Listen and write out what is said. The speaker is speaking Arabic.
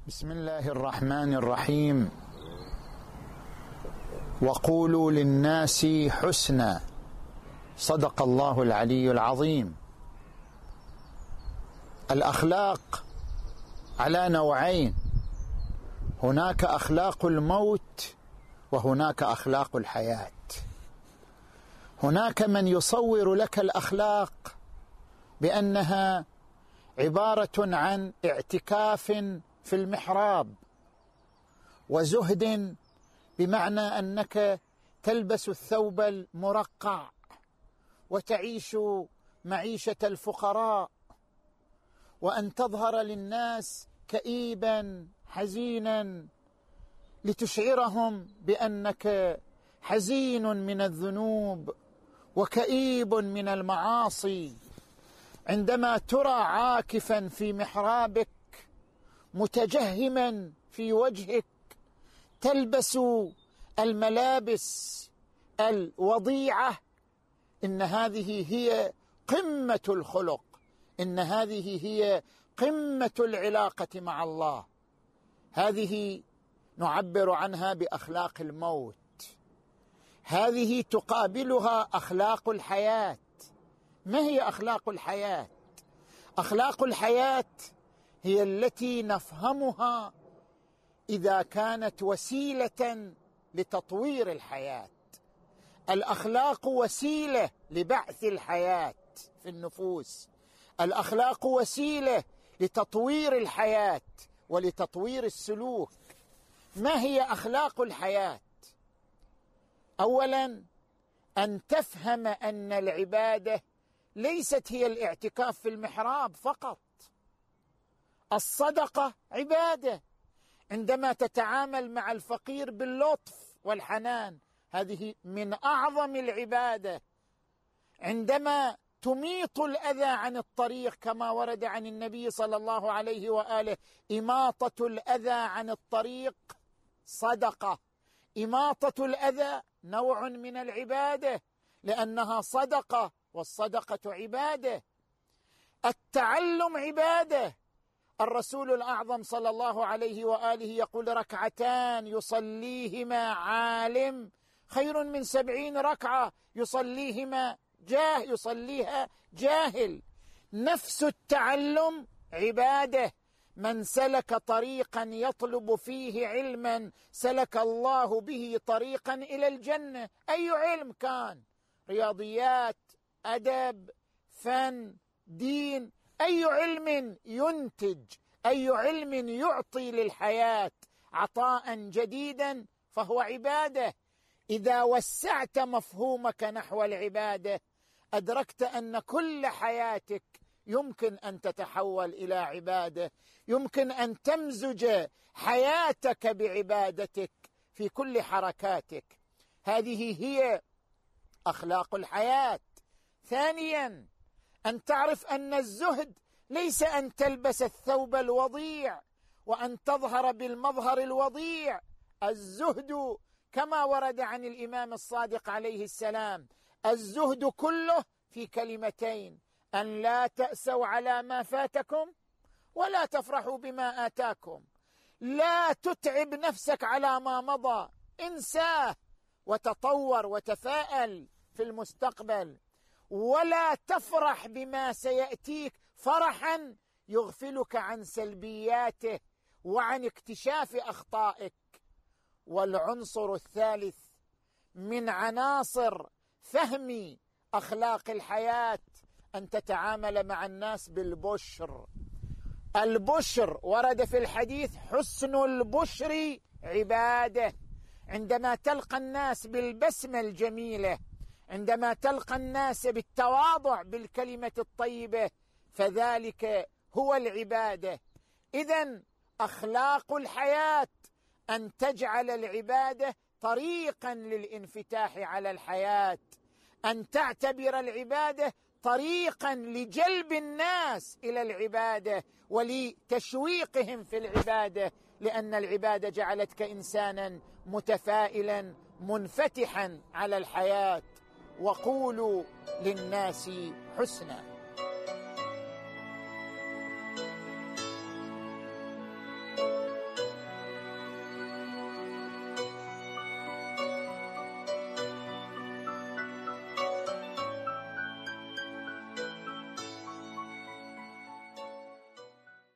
بسم الله الرحمن الرحيم. وقولوا للناس حسنا، صدق الله العلي العظيم. الأخلاق على نوعين، هناك أخلاق الموت وهناك أخلاق الحياة. هناك من يصور لك الأخلاق بأنها عبارة عن اعتكاف في المحراب، وزهد بمعنى أنك تلبس الثوب المرقع وتعيش معيشة الفقراء، وأن تظهر للناس كئيبا حزينا لتشعرهم بأنك حزين من الذنوب وكئيب من المعاصي. عندما ترى عاكفا في محرابك متجهما في وجهك، تلبس الملابس الوضيعة، إن هذه هي قمة الخلق، إن هذه هي قمة العلاقة مع الله. هذه نعبر عنها بأخلاق الموت. هذه تقابلها أخلاق الحياة. ما هي أخلاق الحياة؟ أخلاق الحياة هي التي نفهمها إذا كانت وسيلة لتطوير الحياة. الأخلاق وسيلة لبعث الحياة في النفوس، الأخلاق وسيلة لتطوير الحياة ولتطوير السلوك. ما هي أخلاق الحياة؟ أولا، أن تفهم أن العبادة ليست هي الاعتكاف في المحراب فقط. الصدقة عبادة، عندما تتعامل مع الفقير باللطف والحنان، هذه من أعظم العبادة. عندما تميط الأذى عن الطريق كما ورد عن النبي صلى الله عليه وآله، إماطة الأذى عن الطريق صدقة. إماطة الأذى نوع من العبادة لأنها صدقة، والصدقة عبادة. التعلم عبادة. الرسول الأعظم صلى الله عليه وآله يقول: ركعتان يصليهما عالم خير من 70 ركعة يصليها جاهل. نفس التعلم عبادة. من سلك طريقا يطلب فيه علما سلك الله به طريقا إلى الجنة. أي علم كان، رياضيات، أدب، فن، دين، أي علم ينتج، أي علم يعطي للحياة عطاء جديدا فهو عبادة. إذا وسعت مفهومك نحو العبادة أدركت أن كل حياتك يمكن أن تتحول إلى عبادة، يمكن أن تمزج حياتك بعبادتك في كل حركاتك. هذه هي أخلاق الحياة. ثانيا، أن تعرف أن الزهد ليس أن تلبس الثوب الوضيع وأن تظهر بالمظهر الوضيع. الزهد كما ورد عن الإمام الصادق عليه السلام، الزهد كله في كلمتين: أن لا تأسوا على ما فاتكم ولا تفرحوا بما آتاكم. لا تتعب نفسك على ما مضى، انساه وتطور وتفاءل في المستقبل. ولا تفرح بما سيأتيك فرحا يغفلك عن سلبياته وعن اكتشاف أخطائك. والعنصر الثالث من عناصر فهم أخلاق الحياة أن تتعامل مع الناس بالبشر. البشر ورد في الحديث: حسن البشر عبادة. عندما تلقى الناس بالبسمة الجميلة، عندما تلقى الناس بالتواضع بالكلمة الطيبة، فذلك هو العبادة. إذن أخلاق الحياة أن تجعل العبادة طريقا للانفتاح على الحياة، أن تعتبر العبادة طريقا لجلب الناس إلى العبادة ولتشويقهم في العبادة، لأن العبادة جعلتك إنسانا متفائلا منفتحا على الحياة. وقولوا للناس حسنا.